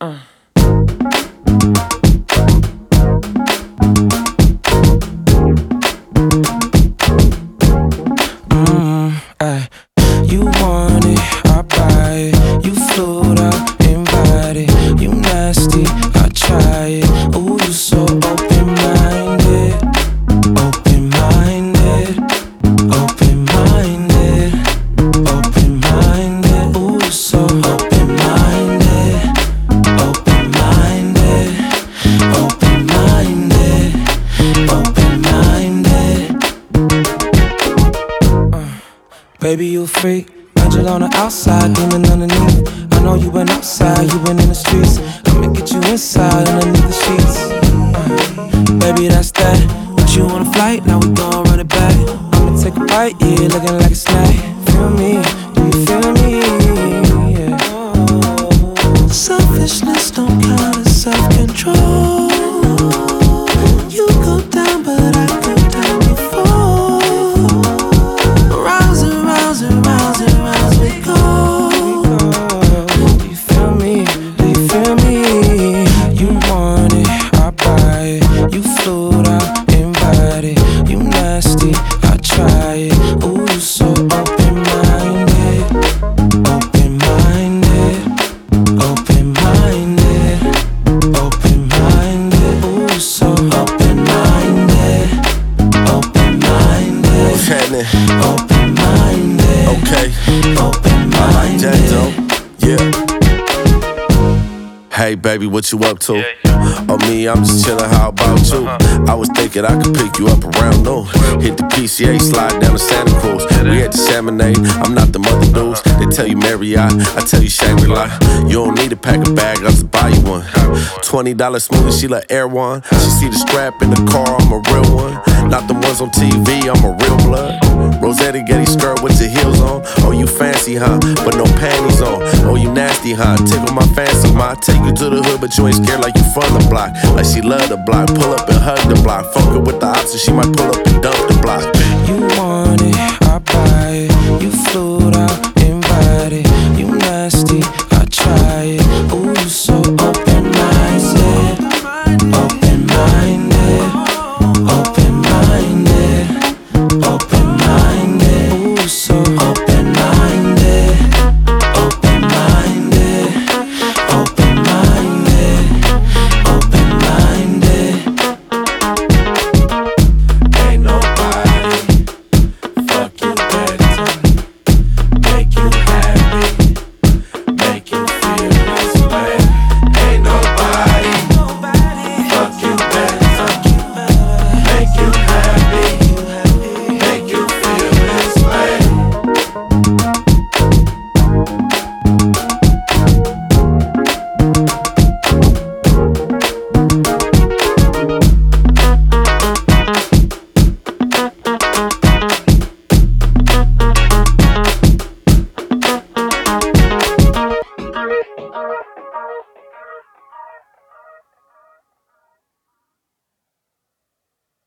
Ay. You want it, I buy it. You flew out, invited. You nasty, I try it. Ooh, you so open-minded, open-minded, open-minded, open-minded. Ooh, you so open-minded, open-minded, open-minded, open-minded. Baby, you a freak. Angel on the outside, demon underneath. I know you been outside, you been in the streets. I'ma get you inside, underneath the sheets. Baby, that's that. Put you on a flight, now we gon' run it back. I'ma take a bite, yeah, looking like a snack. Feel me? Do you feel me? Yeah. Selfishness don't count as self-control. You go down, but I go down before. Rounds and rounds and rounds and rounds we go. Do you feel me? Do you feel me? You want it, I buy it. You flew out, invited. You nasty, I try it. Ooh, you so open-minded, open-minded, open-minded, open-minded. Ooh, you so open-minded, open-minded. What's happening? Open-minded. Okay. Open-minded. I like that though. Yeah. Hey baby, what you up to? Oh me, I'm just chillin', how about you? I was thinking I could pick you up around noon. Hit the PCA, slide down to Santa Cruz. We at the Chamonix, I'm not the mother dudes. They tell you Marriott, I tell you Shangri-La. You don't need to pack a bag, I'll just buy you one. $20 smoothie, she like Air One. She see the strap in the car, I'm a real one. Not the ones on TV, I'm a real blood. Rosetta Getty skirt with your heels on. Oh, you fancy, huh? But no panties on. Oh, you nasty, huh? Tickle my fancy, ma. Take you to the hood, but you ain't scared like you from the block. Like she love the block. Pull up and hug the block. Fuck her with the option, she might pull up and dump the block. You want